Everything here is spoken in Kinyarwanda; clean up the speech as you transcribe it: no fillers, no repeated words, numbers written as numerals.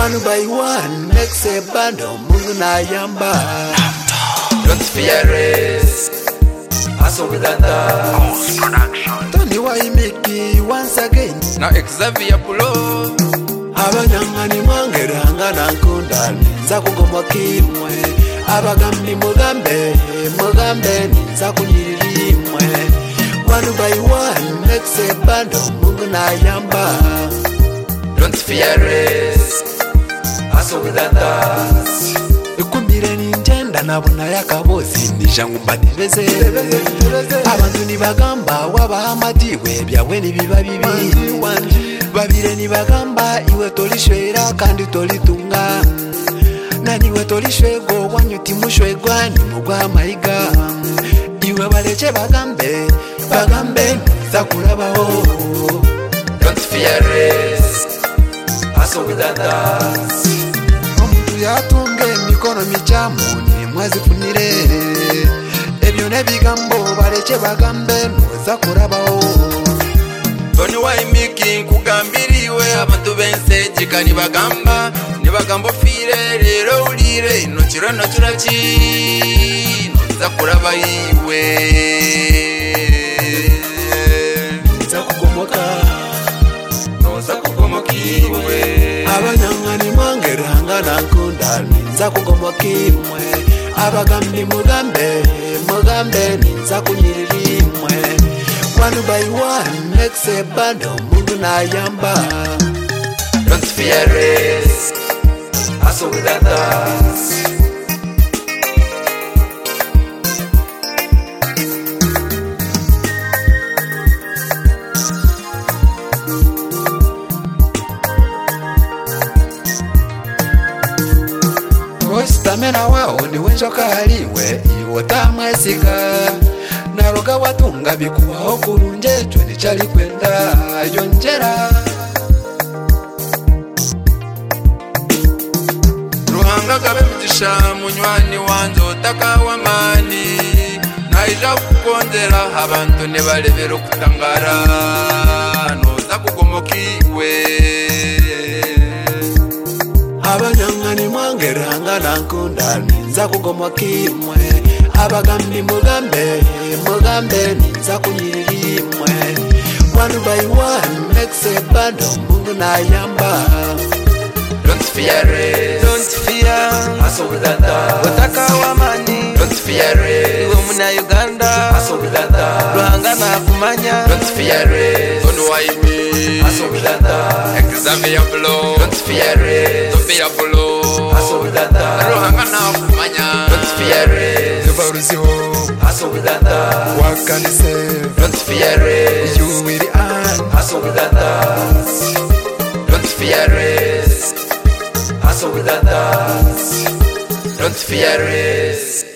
One by one, next a bundle, Mungu na yamba. Don't fear risk, hustle with others. Tony Waimiki once again. Now Xavier Pulo. Abanyangani mwangeranga na nkundani nza kugomwa kimwe. Abagambi mugambe, mugambe nza kunyiririmwe. One by one, next a bundle, Mungu na yamba. Don't fear risk, hustle with others. Ikumbire ninjenda nabona yakabozi nijangu mbadireze. Abantu nibagamba wabahamadiwe byawe nibiba bibi. Babire nibagamba iwe tolishwera kandi tolitunga. Naniwe tolishwego wanyuti mushwegwa nimugwa mayiga. Iwe baleche bagambe, bagambe zakurabaho. Don't fear risk, hustle with others. Omuntu yatunge mikono michamu ni mwezi funire. Ebyo nebigambo baleche bagambe noza kurabaho. Tony Waimiki nkugambiriwe abantu benseje kani bagamba nibagamba ofire rero ulire ino kirano kiraki noza kuraba iwe Nza kugomoka, noza kugomoka iwe. abanyangani mwangeranga na nkundani nza kugomoka imwe. Abagambi mugambe, mugambe nza kunyiririmwe. One by one, next a bundle, Mungu na yamba. Don't fear risk, hustle with others. Ostamena wao ni wenjoka haliwe iwo tamwesiga. Naroga watunga bikuwaho kurunje chwe chali kwenda yonjera. Ruhanga gabe mugisha munywani wanje otakawa mani naija kukondera abantu nebalebera okutangara noza kugomoka iwe. Abanyangani mwangeranga na nkundani nza kugomwa kimwe. Abagambi mugambe, mugambe nza kunyiririmwe. One by one, next a bundle, Mungu na yamba. Don't fear risk, Don't fear, hustle with others. otakawa mani. Don't fear Iwe risk, muna Uganda, hustle with others. Ruhanga na kumanya. Don't fear risk, Tony Waimiki, hustle with others. Xavier Pulo. Don't fear risk, Xavier Pulo, hustle with others. Ruhanga na kumanya. Don't fear risk, Varuziho, hustle with others. wakanise. Don't fear risk, You will earn. hustle with others. Don't fear risk, hustle with others. Don't fear risk.